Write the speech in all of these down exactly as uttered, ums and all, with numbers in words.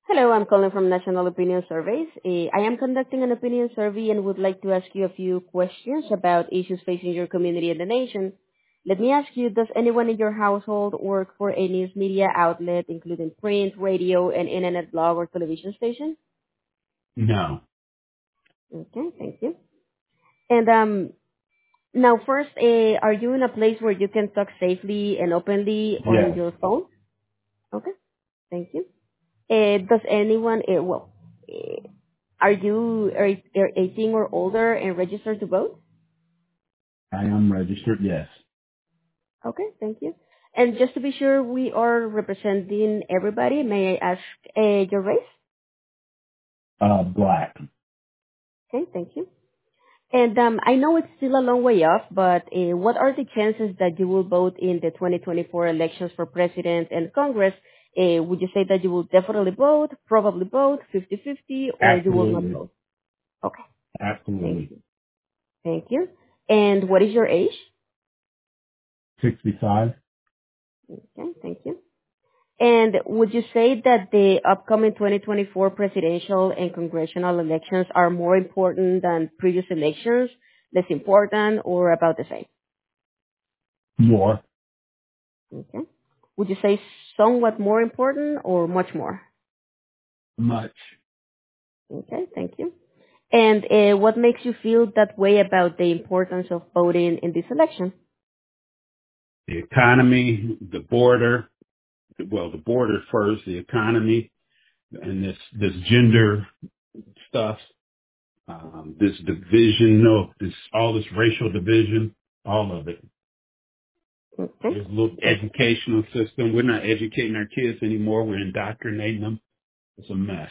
Hello, I'm calling from National Opinion Surveys. Eh, I am conducting an opinion survey and would like to ask you a few questions about issues facing your community and the nation. Let me ask you, does anyone in your household work for a news media outlet, including print, radio, and internet blog or television station? No. Okay, thank you. And um, now first, uh, are you in a place where you can talk safely and openly on Yes. your phone? Okay, thank you. Uh, does anyone, uh, well, uh, are you are, are eighteen or older and registered to vote? I am registered. Yes. Okay, thank you. And just to be sure we are representing everybody, may I ask uh, your race? Uh, black. Okay, thank you. And um, I know it's still a long way off, but uh, what are the chances that you will vote in the twenty twenty-four elections for president and Congress? Uh, would you say that you will definitely vote, probably vote, fifty-fifty, or you will not Absolutely. vote? Okay, thank Absolutely. you. Thank you. And what is your age? sixty-five. Okay, thank you. And would you say that the upcoming twenty twenty-four presidential and congressional elections are more important than previous elections, less important, or about the same? More. Okay. Would you say somewhat more important or much more? Much. Okay, thank you. And uh, what makes you feel that way about the importance of voting in this election? The economy, the border, well, the border first, the economy, and this, this gender stuff, um, this division, no, this, all this racial division, all of it. Okay. There's a little Thank educational system. We're not educating our kids anymore. We're indoctrinating them. It's a mess.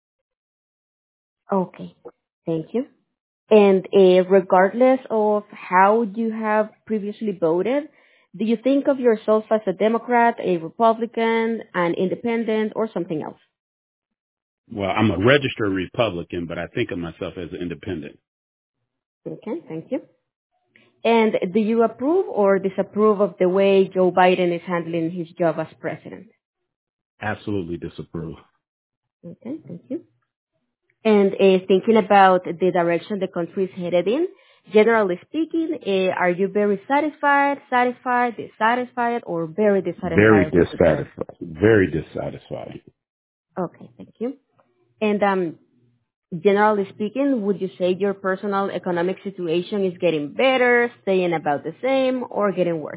Okay. Thank you. And uh, regardless of how you have previously voted, do you think of yourself as a Democrat, a Republican, an independent, or something else? Well, I'm a registered Republican, but I think of myself as an independent. Okay, thank you. And do you approve or disapprove of the way Joe Biden is handling his job as president? Absolutely disapprove. Okay, thank you. And uh, thinking about the direction the country is headed in, generally speaking, uh, are you very satisfied, satisfied, dissatisfied, or very Very dissatisfied with the direction? dissatisfied. Very dissatisfying. Okay, thank you. And um, generally speaking, would you say your personal economic situation is getting better, staying about the same, or getting worse?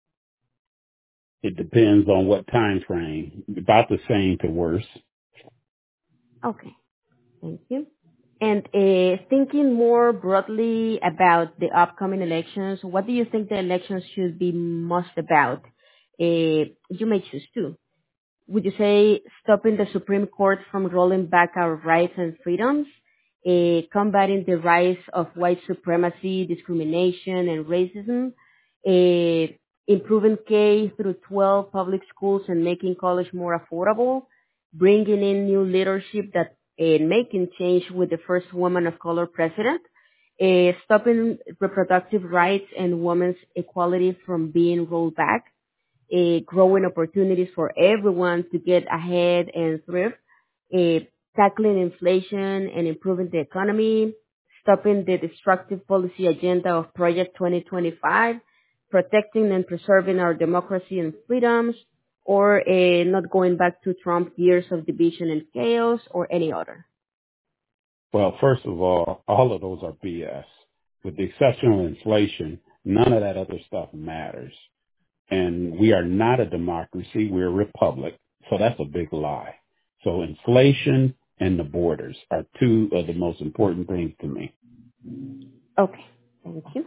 It depends on what time frame. About the same to worse. Okay, thank you. And uh, thinking more broadly about the upcoming elections, what do you think the elections should be most about? Uh, you may choose two. Would you say stopping the Supreme Court from rolling back our rights and freedoms, uh, combating the rise of white supremacy, discrimination, and racism, uh, improving K through twelve public schools and making college more affordable, bringing in new leadership that and making change with the first woman of color president, uh, stopping reproductive rights and women's equality from being rolled back, uh, growing opportunities for everyone to get ahead and thrive, uh, tackling inflation and improving the economy, stopping the destructive policy agenda of Project twenty twenty-five, protecting and preserving our democracy and freedoms, or uh, not going back to Trump years of division and chaos, or any other. Well, first of all, all of those are B S. With the exception of inflation, none of that other stuff matters. And we are not a democracy. We're a republic. So that's a big lie. So inflation and the borders are two of the most important things to me. Okay, thank you.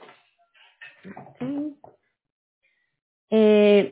Okay. Uh,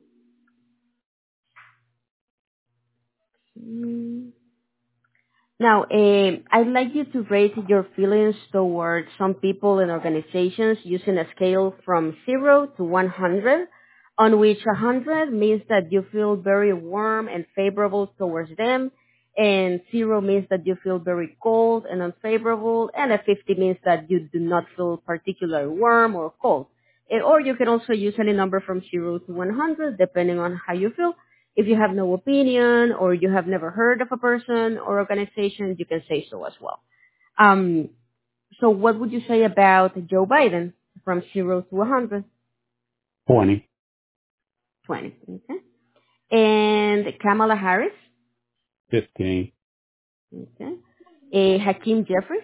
mm, Now, um, I'd like you to rate your feelings towards some people and organizations using a scale from zero to one hundred, on which one hundred means that you feel very warm and favorable towards them, and zero means that you feel very cold and unfavorable, and a fifty means that you do not feel particularly warm or cold. Eh, Or you can also use any number from zero to one hundred, depending on how you feel. If you have no opinion or you have never heard of a person or organization, you can say so as well. Um, so what would you say about Joe Biden from zero to one hundred? twenty, twenty. Okay. And Kamala Harris? fifteen. Okay. Uh, Hakeem Jeffries?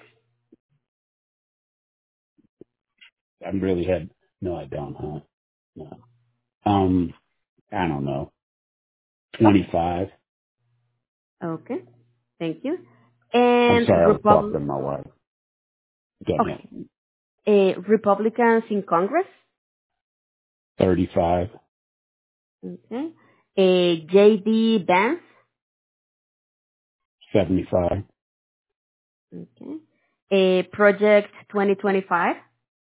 I really had, no, I don't, huh? No. Um, I don't know, Okay. twenty-five. Okay. Thank you. I'm And sorry, I was talking Repub- to my wife. Go ahead. okay. Uh, Republicans in Congress? thirty-five, Okay. Uh, J D Vance? seventy-five, Okay. Uh, Project twenty twenty-five?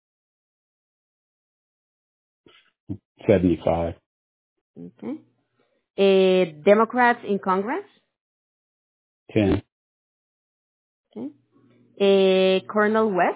seventy-five, Okay. Uh, Democrats in Congress? ten, Okay. Uh, Colonel West?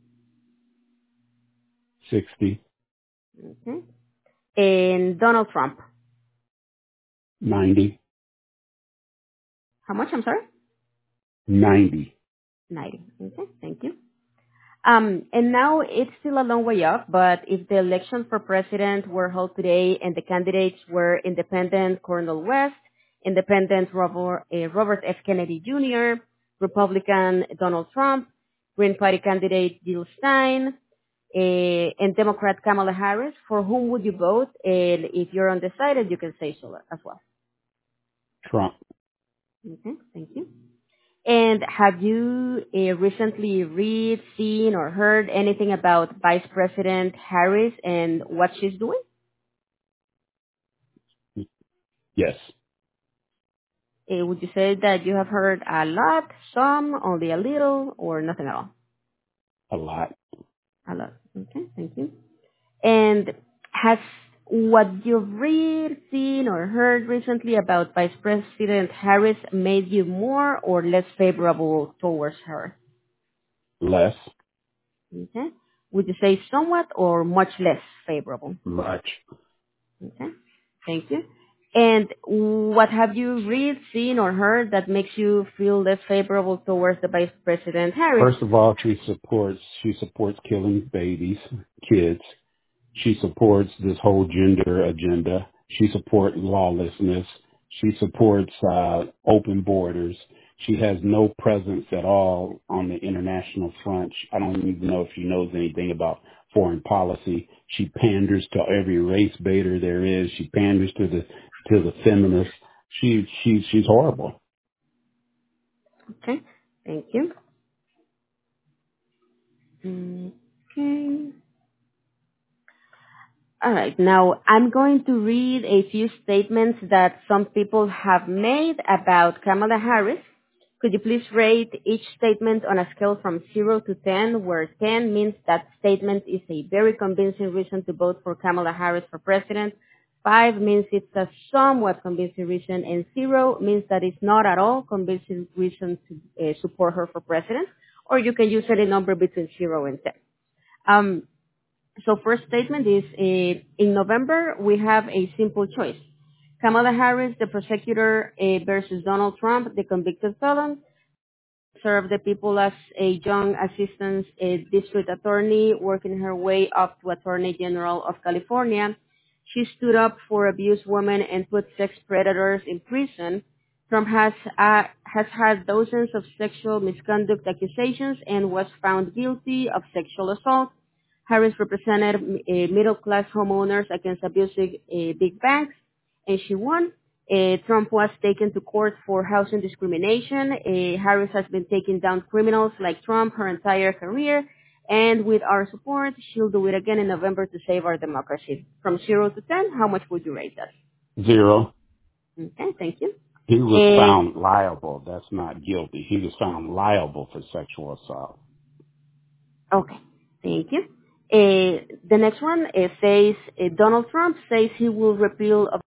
sixty, Okay. And Donald Trump? ninety, How much? I'm sorry? ninety. ninety. Okay. Thank you. Um, and now it's still a long way off, but if the election for president were held today and the candidates were independent Cornel West, independent Robert, uh, Robert F. Kennedy Junior, Republican Donald Trump, Green Party candidate Jill Stein, uh, and Democrat Kamala Harris, for whom would you vote? And if you're undecided, you can say so as well. Trump. Okay, thank you. And have you uh, recently read, seen, or heard anything about Vice President Harris and what she's doing? Yes, Uh, would you say that you have heard a lot, some, only a little, or nothing at all? a lot. A lot. Okay, thank you. And has what you've read, seen, or heard recently about Vice President Harris made you more or less favorable towards her? Less, Okay. Would you say somewhat or much less favorable? much. Okay. Thank you. And what have you read, seen, or heard that makes you feel less favorable towards the Vice President Harris? First of all, she supports, she supports killing babies, kids. She supports this whole gender agenda. She supports lawlessness. She supports uh, open borders. She has no presence at all on the international front. I don't even know if she knows anything about foreign policy. She panders to every race baiter there is. She panders to the to the feminists. She she she's horrible. Okay. Thank you. Okay. All right. Now, I'm going to read a few statements that some people have made about Kamala Harris. Could you please rate each statement on a scale from zero to ten, where ten means that statement is a very convincing reason to vote for Kamala Harris for president, five means it's a somewhat convincing reason, and zero means that it's not at all convincing reason to uh, support her for president, or you can use any number between zero and ten. Um, so first statement is, uh, in November, we have a simple choice. Kamala Harris, the prosecutor, uh, versus Donald Trump, the convicted felon, served the people as a young assistant uh, district attorney, working her way up to Attorney General of California. She stood up for abused women and put sex predators in prison. Trump has uh, has had dozens of sexual misconduct accusations and was found guilty of sexual assault. Harris represented uh, middle-class homeowners against abusive uh, big banks, and she won. Uh, Trump was taken to court for housing discrimination. Uh, Harris has been taking down criminals like Trump her entire career, and with our support, she'll do it again in November to save our democracy. From zero to ten, how much would you rate that? Zero. Okay, thank you. He was Uh, found liable. That's not guilty. He was found liable for sexual assault. okay, thank you. Uh, the next one uh, says uh, Donald Trump says he will repeal